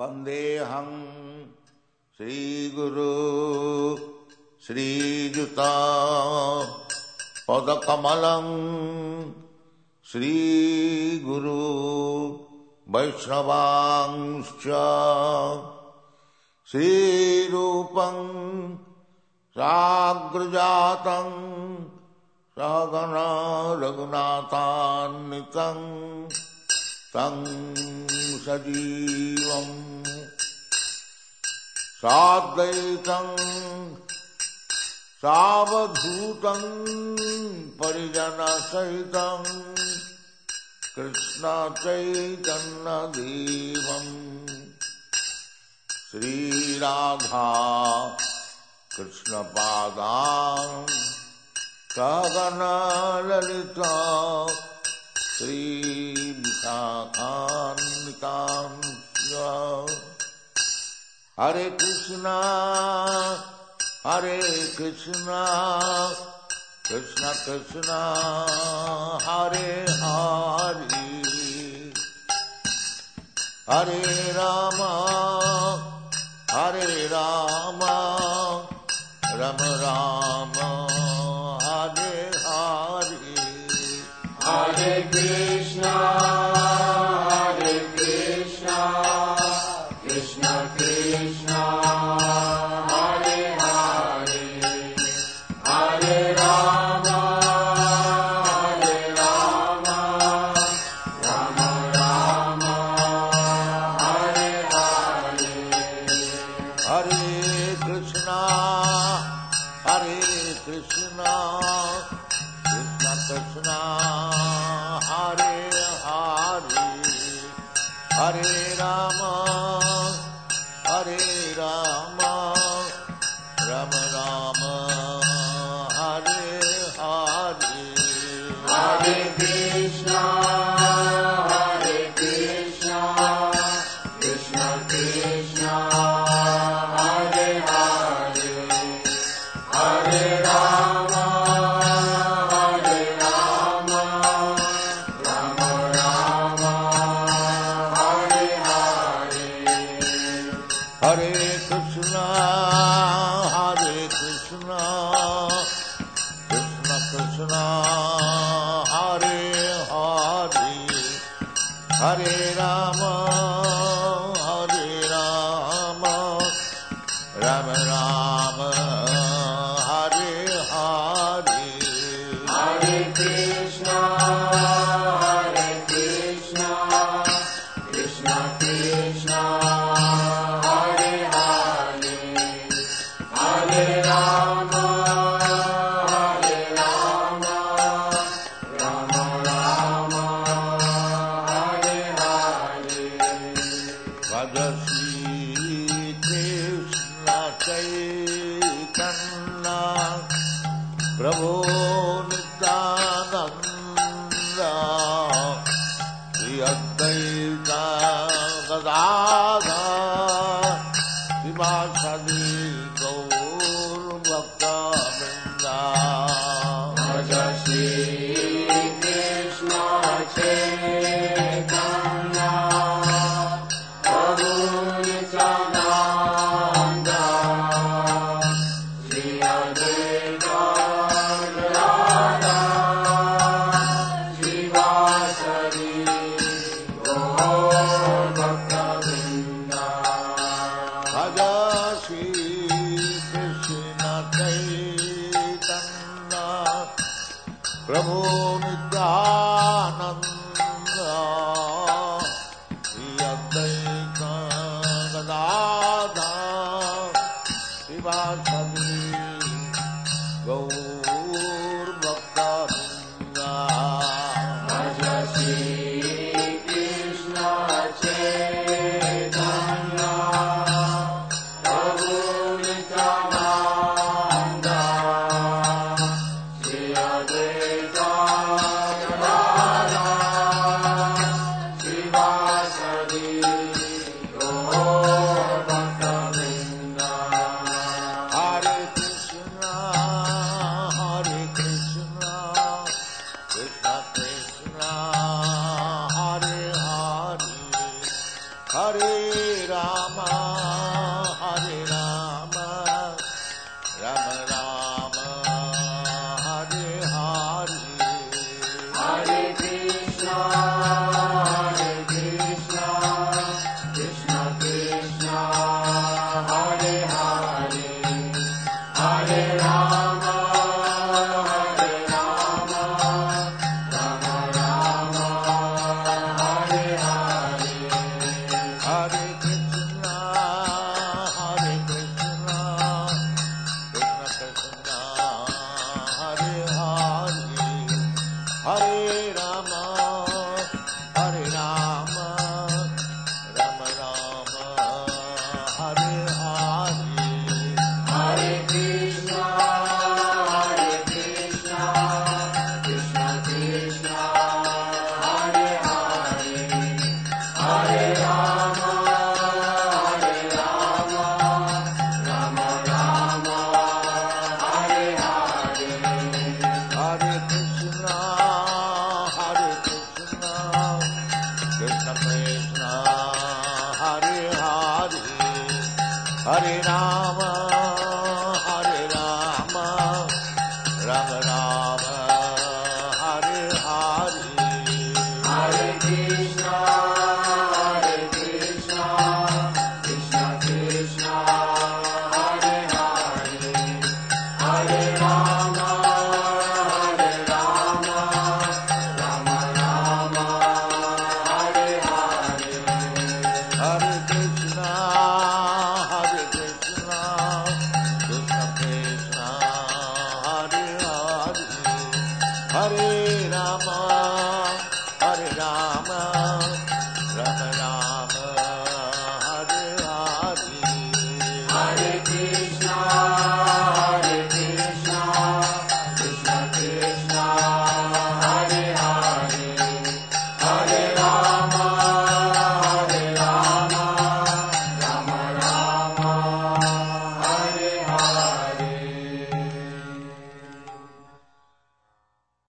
वन्देऽहं श्रीगुरु श्रीयुता पदकमलं श्रीगुरु वैष्णवांश्च श्रीरूपं साग्रजातं सहगणा रघुनाथान्वितं तं सजीवं साद्वैतं सावधूतं परिजनसहितं कृष्ण चैतन्यदेवं श्रीराधा कृष्णपादां सहगणा ललिता श्रीविशाखान्वितां हरे कृष्णा कृष्ण कृष्ण हरे हरे हरे राम राम राम हरे हरे हरे कृष्णा कृष्ण कृष्ण हरे हरे हरे राम राम राम हरे हरे हरे कृष्णा कृष्ण कृष्ण हरे हरे हरे राम राम राम हरे हरे हरे कृष्णा कृष्ण कृष्ण हरे हरे हरे राम राम राम हरे हरे हरे कृष्णा कृष्ण कृष्ण हरे हरे हरे राम राम राम हरे हरे हरे कृष्णा कृष्ण कृष्ण हरे हरे हरे राम राम हरे हरे भज श्री कृष्ण चैतन्य प्रभु नित्यानंद श्री अद्वैत गदाधर श्रीवासदि गौर भक्तवृंद भज श्री कृष्ण चैतन्य प्रभु नित्यानंद श्री अद्वैत गदाधर श्रीवासदि गौर भक्तवृंद भज श्री कृष्ण चैतन्य प्रभु नित्यानंद श्री अद्वैत गदाधर श्रीवासदि गौर भक्तवृंद भज श्री कृष्ण चैतन्य प्रभु नित्यानंद श्री अद्वैत गदाधर श्रीवासदि गौर भक्तवृंद हरे Rama, Hare Rama, Rama Rama, Hare Hare, Hare Krishna, Krishna Krishna, Hare Hare, Hare Rama, Rama Rama, Hare Hare, Hare Krishna, Krishna Krishna, Hare Hare, Hare Rama, Rama Rama, Hare Hare. Hare Krishna, Krishna Krishna, Hare Hare, Hare Rama, Rama Rama, Hare Hare, Hare Krishna, Krishna Krishna, Hare Hare, Hare Rama,